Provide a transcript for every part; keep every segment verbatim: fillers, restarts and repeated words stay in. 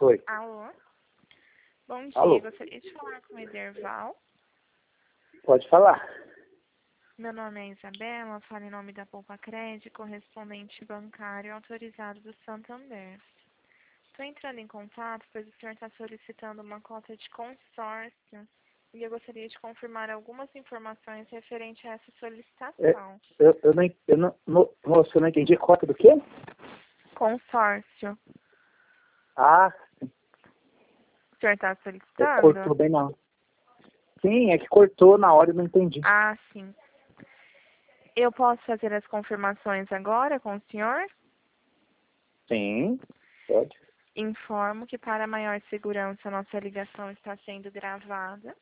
Oi. Alô? Bom dia, Alô? gostaria de falar com o Ederval. Pode falar. Meu nome é Isabela, falo em nome da Poupa Crédito, correspondente bancário autorizado do Santander. Estou entrando em contato, pois o senhor está solicitando uma cota de consórcio e eu gostaria de confirmar algumas informações referente a essa É, solicitação. eu, eu não, eu não, mo- moço, eu não entendi. Cota do quê? Consórcio. Ah, O senhor está é, solicitando? cortou bem não. Sim, é que cortou na hora, eu não entendi. Ah, sim. Eu posso fazer as confirmações agora com o senhor? Sim, pode. Informo que para maior segurança nossa ligação está sendo gravada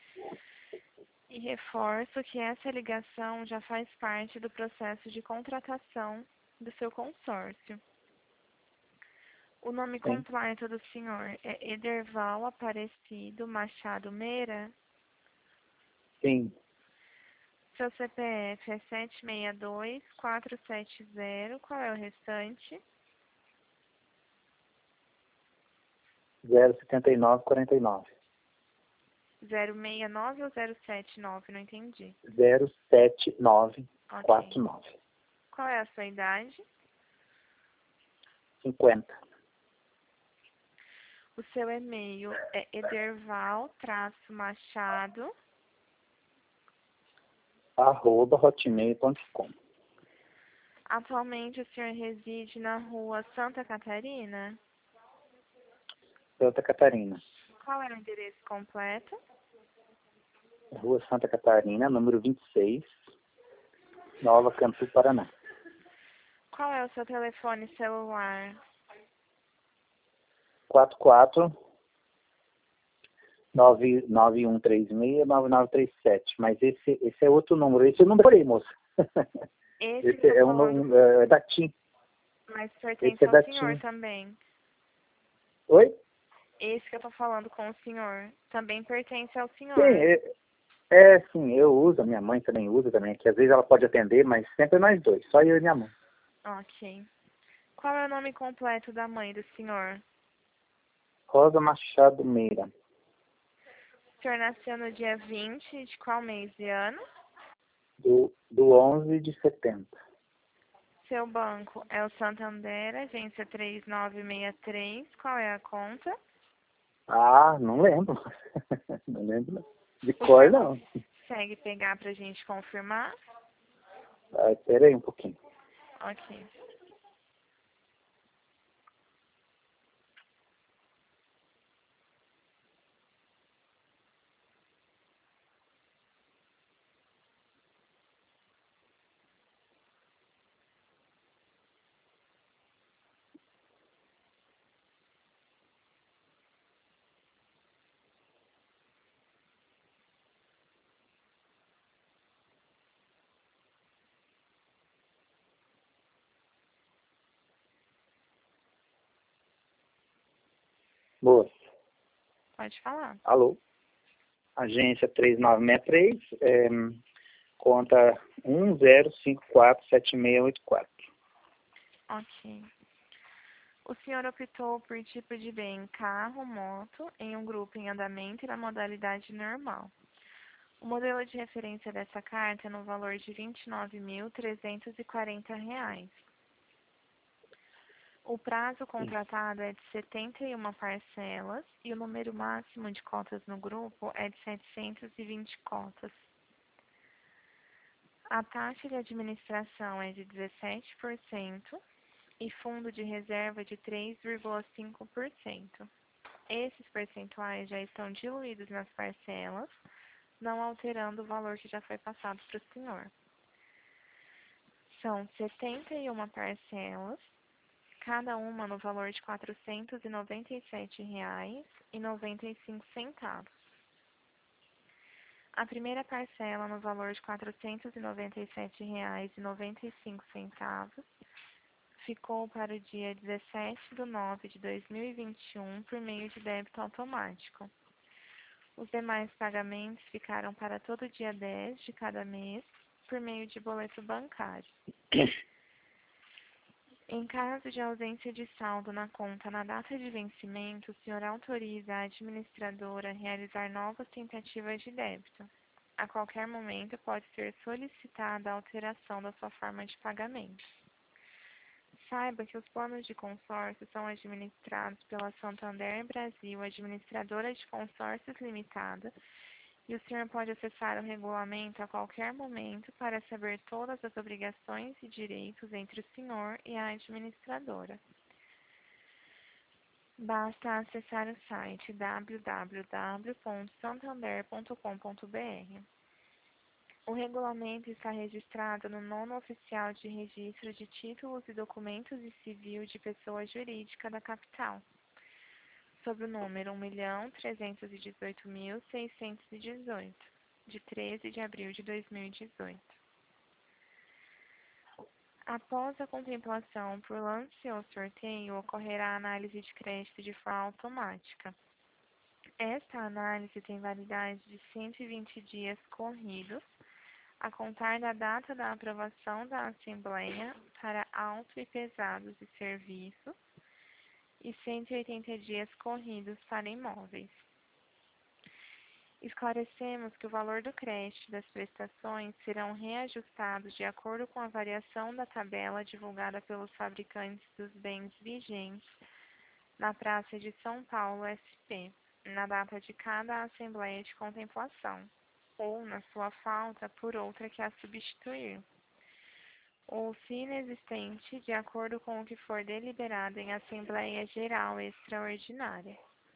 e reforço que essa ligação já faz parte do processo de contratação do seu consórcio. O nome Sim, completo do senhor é Ederval Aparecido Machado Meira. sim. Seu C P F é sete seis dois, quatro sete zero. Qual é o restante? zero setenta e nove quarenta e nove. zero seis nove ou zero sete nove? Não entendi. zero sete nove Ok. quatro nove. Qual é a sua idade? cinquenta. O seu e-mail é ederval-machado. Arroba hotmail ponto com. Atualmente o senhor reside na rua Santa Catarina? Santa Catarina. Qual é o endereço completo? Rua Santa Catarina, número vinte e seis, Nova Cantu, Paraná. Qual é o seu telefone celular? quatro quatro nove nove um três seis nove nove três sete. Mas esse, esse é outro número. Esse eu não decorei, moça. Esse Esse que eu tô é um, falando, um, é da TIM. mas Esse pertence é ao da senhor TIM. também. Oi? Esse que eu tô falando com o senhor também pertence ao Sim, senhor. é, é sim, eu uso, a minha mãe também usa também, que às vezes ela pode atender, mas sempre nós dois, só eu e minha mãe. Ok. Qual é o nome completo da mãe do senhor? Rosa Machado Meira, O senhor nasceu no dia vinte de qual mês e ano? do, do onze de setembro. Seu banco é o Santander, agência três nove seis três. Qual é a conta? Ah, não lembro. Não lembro não. De O cor senhor não. consegue pegar pra gente confirmar? Ah, espera aí um pouquinho. Ok. Moça, Pode falar. alô? Agência três nove seis três, é, conta um zero cinco quatro sete seis oito quatro. Ok. O senhor optou por tipo de bem carro, moto, em um grupo em andamento e na modalidade normal. O modelo de referência dessa carta é no valor de vinte e nove mil trezentos e quarenta reais. O prazo contratado é de setenta e uma parcelas e o número máximo de cotas no grupo é de setecentas e vinte cotas. A taxa de administração é de dezessete por cento e fundo de reserva de três vírgula cinco por cento. Esses percentuais já estão diluídos nas parcelas, não alterando o valor que já foi passado para o senhor. São setenta e uma parcelas, cada uma no valor de quatrocentos e noventa e sete reais e noventa e cinco centavos. A primeira parcela no valor de quatrocentos e noventa e sete reais e noventa e cinco centavos ficou para o dia dezessete de nove de dois mil e vinte e um por meio de débito automático. Os demais pagamentos ficaram para todo dia dez de cada mês por meio de boleto bancário. Em caso de ausência de saldo na conta na data de vencimento, o senhor autoriza a administradora a realizar novas tentativas de débito. A qualquer momento pode ser solicitada a alteração da sua forma de pagamento. Saiba que os planos de consórcio são administrados pela Santander Brasil, administradora de consórcios limitada, e o senhor pode acessar o regulamento a qualquer momento para saber todas as obrigações e direitos entre o senhor e a administradora. Basta acessar o site w w w ponto santander ponto com ponto b r. O regulamento está registrado no nono oficial de registro de títulos e documentos de civil de pessoa jurídica da capital, sob o número um milhão trezentos e dezoito mil seiscentos e dezoito, de treze de abril de dois mil e dezoito. Após a contemplação por lance ou sorteio, ocorrerá a análise de crédito de forma automática. Esta análise tem validade de cento e vinte dias corridos, a contar da data da aprovação da Assembleia para auto e pesados e serviços, e cento e oitenta dias corridos para imóveis. Esclarecemos que o valor do crédito das prestações serão reajustados de acordo com a variação da tabela divulgada pelos fabricantes dos bens vigentes na Praça de São Paulo S P, na data de cada Assembleia de Contemplação, ou, na sua falta, por outra que a substituir, ou se inexistente, de acordo com o que for deliberado em Assembleia Geral Extraordinária.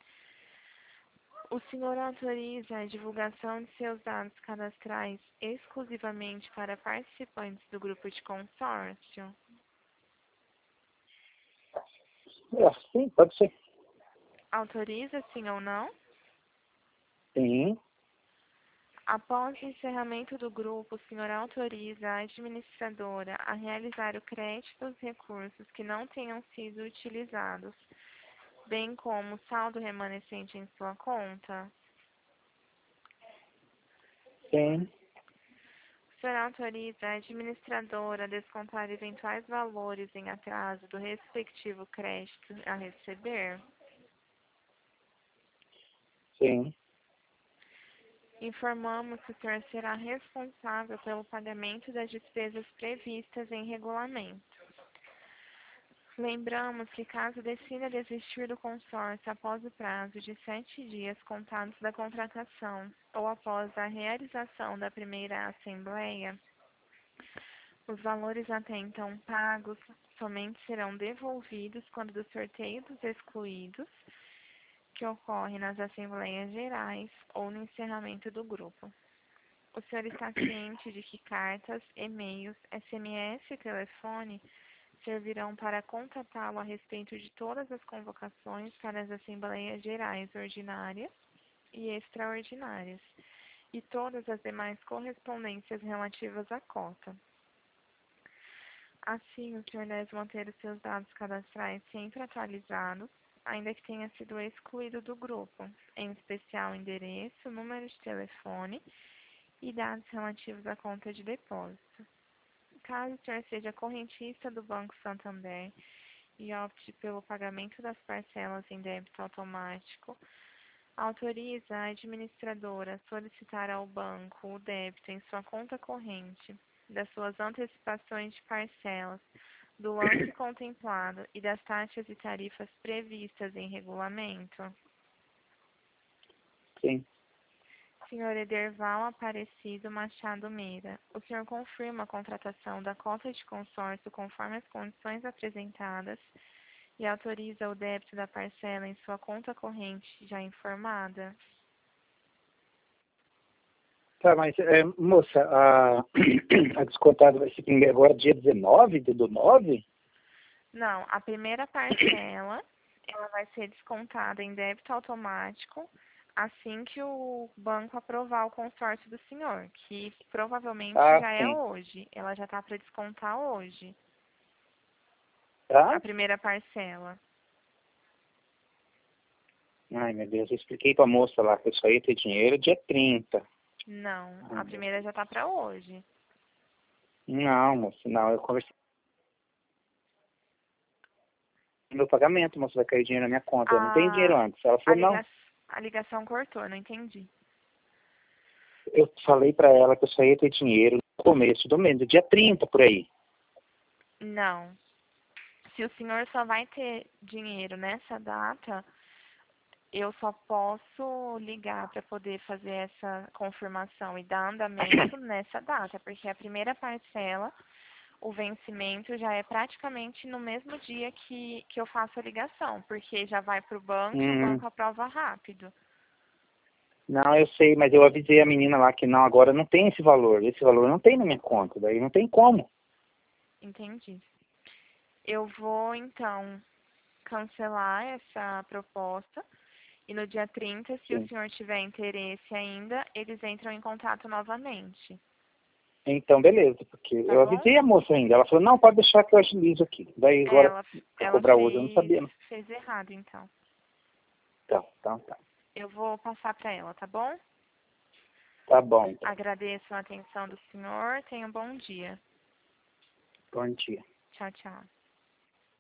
O senhor autoriza a divulgação de seus dados cadastrais exclusivamente para participantes do grupo de consórcio? É, sim, pode ser. Autoriza, sim ou não? Sim. Após o encerramento do grupo, o senhor autoriza a administradora a realizar o crédito dos recursos que não tenham sido utilizados, bem como o saldo remanescente em sua conta? Sim. O senhor autoriza a administradora a descontar eventuais valores em atraso do respectivo crédito a receber? Sim. Informamos que o senhor será responsável pelo pagamento das despesas previstas em regulamento. Lembramos que, caso decida desistir do consórcio após o prazo de sete dias contados da contratação ou após a realização da primeira assembleia, os valores até então pagos somente serão devolvidos quando do sorteio dos excluídos, que ocorre nas Assembleias Gerais ou no encerramento do grupo. O senhor está ciente de que cartas, e-mails, S M S e telefone servirão para contatá-lo a respeito de todas as convocações para as Assembleias Gerais ordinárias e extraordinárias, e todas as demais correspondências relativas à cota. Assim, o senhor deve manter os seus dados cadastrais sempre atualizados, ainda que tenha sido excluído do grupo, em especial endereço, número de telefone e dados relativos à conta de depósito. Caso o senhor seja correntista do Banco Santander e opte pelo pagamento das parcelas em débito automático, autoriza a administradora a solicitar ao banco o débito em sua conta corrente das suas antecipações de parcelas, do lance contemplado e das taxas e tarifas previstas em regulamento? Sim. Senhor Ederval Aparecido Machado Meira, o senhor confirma a contratação da cota de consórcio conforme as condições apresentadas e autoriza o débito da parcela em sua conta corrente já informada? Tá, mas, é, moça, a, a descontada vai ser agora dia dezenove do nove? Não, a primeira parcela ela vai ser descontada em débito automático assim que o banco aprovar o consórcio do senhor, que provavelmente Ah, já é sim. hoje. Ela já está para descontar hoje, Tá? a primeira parcela. Ai, meu Deus, eu expliquei pra moça lá que eu só ia ter dinheiro dia trinta. Não, Ai, a primeira já está para hoje. Não, moça, não, eu conversei meu pagamento, moça, vai cair dinheiro na minha conta. Eu não tenho A, dinheiro antes. Ela a, falou, não. liga, a ligação cortou, não entendi. Eu falei pra ela que eu só ia ter dinheiro no começo do mês, no dia trinta, por aí. Não. Se o senhor só vai ter dinheiro nessa data, eu só posso ligar para poder fazer essa confirmação e dar andamento nessa data, porque a primeira parcela, o vencimento já é praticamente no mesmo dia que, que eu faço a ligação, porque já vai para o banco e o Hum, banco aprova rápido. não, eu sei, mas eu avisei a menina lá que não, agora não tem esse valor. Esse valor não tem na minha conta, daí não tem como. Entendi. Eu vou, então, cancelar essa proposta e no dia trinta, se o Sim. senhor tiver interesse ainda, eles entram em contato novamente. Então, beleza, porque Tá eu bom? avisei a moça ainda. Ela falou, não, pode deixar que eu agilizo aqui. Daí agora, Ela, pra ela cobrar hoje, eu não fez, sabia. Não. fez errado, então. Então, então, tá. Eu vou passar para ela, tá bom? Tá bom, então. Agradeço a atenção do senhor. Tenha um bom dia. Bom dia. Tchau, tchau.